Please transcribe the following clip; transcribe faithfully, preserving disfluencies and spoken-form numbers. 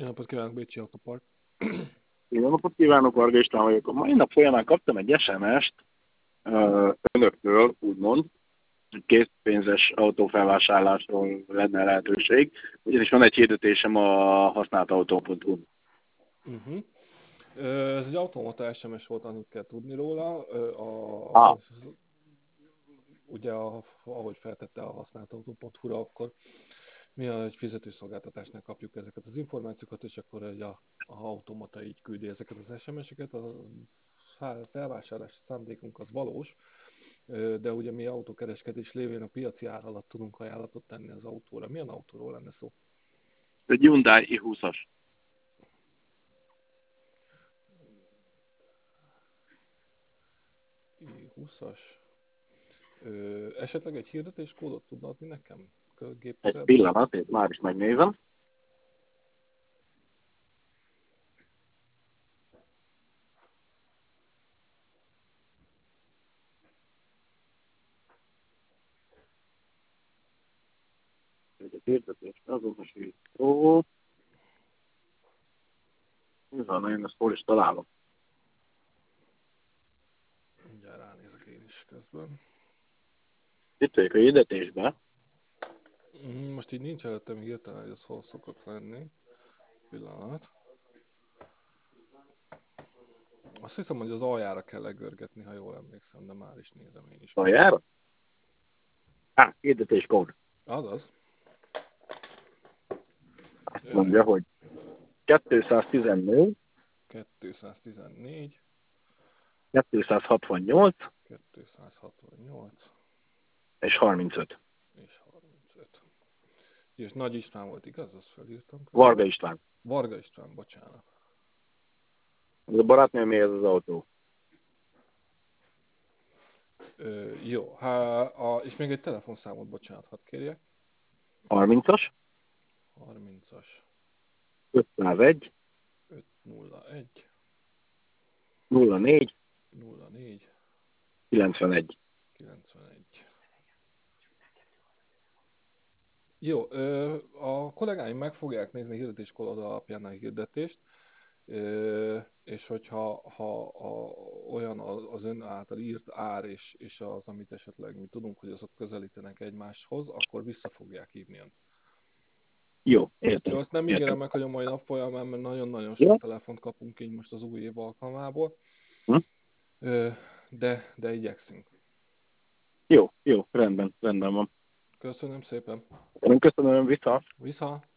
napot kívánok, Bécsi Autopark. Jó napot kívánok, Varga István vagyok. A mai nap folyamán kaptam egy es em est uh, önöktől, úgymond, hogy készpénzes autófelvásárlásról lenne lehetőség, ugyanis van egy hirdetésem a használtautó pont hu-n. Uh-huh. Ez egy automata es em es volt, annyit kell tudni róla. A, Ah. ugye, a, ahogy feltette a használtautó pont hu-ra, akkor mi egy fizetőszolgáltatásnál kapjuk ezeket az információkat, és akkor egy a, a automata így küldi ezeket az es em eseket. A felvásárlási szándékunk az valós, de ugye mi autókereskedés lévén a piaci ár alatt tudunk ajánlatot tenni az autóra. Milyen autóról lenne szó? Egy Hyundai i húszas. i húszas. Ö, esetleg egy hirdetéskódot tudna adni nekem? Egy pillanat, én már is megnézem. Egy hirdetés, azonosító. Mi van, én ezt hol is találom? Mindjárt ránézek én is közben. Itt vagyok a hirdetésben. Most így nincs előttem hirtelen, hogy az hol szokott lenni. Pillanat. Azt hiszem, hogy az aljára kell legörgetni, ha jól emlékszem, de már is nézem én is. Aljára? Á, hirdetéskód. Azaz. Azt mondja, hogy kétszáztizennégy, kétszáztizennégy, kétszázhatvannyolc kétszázhatvannyolc és harmincöt. és harmincöt. És Nagy István volt, igaz? Azt felírtam. Közben. Varga István. Varga István, bocsánat. Ez a barátnőm, ez az autó. Ö, jó, há, a, és még egy telefonszámot, bocsánat, hadd kérjek. harmincas. harmincas. ötszázegy. ötszázegy. nulla négy. nulla négy. kilencvenegy. kilencvenegy. Jó, ö, a kollégáim meg fogják nézni a hirdetéskód alapján a hirdetést, ö, és hogyha ha a, olyan az ön által írt ár és, és az, amit esetleg mi tudunk, hogy azok közelítenek egymáshoz, akkor vissza fogják hívni önt. Jó, értem. Jó, azt nem értem. ígérem meg, hogy a mai nap folyamán, mert nagyon-nagyon Jó. sok telefont kapunk így most az új év alkalmából, Hm? ö, de, de igyekszünk. Jó, jó, rendben, rendben van. Köszönöm szépen. Én köszönöm, vissza. Vissza.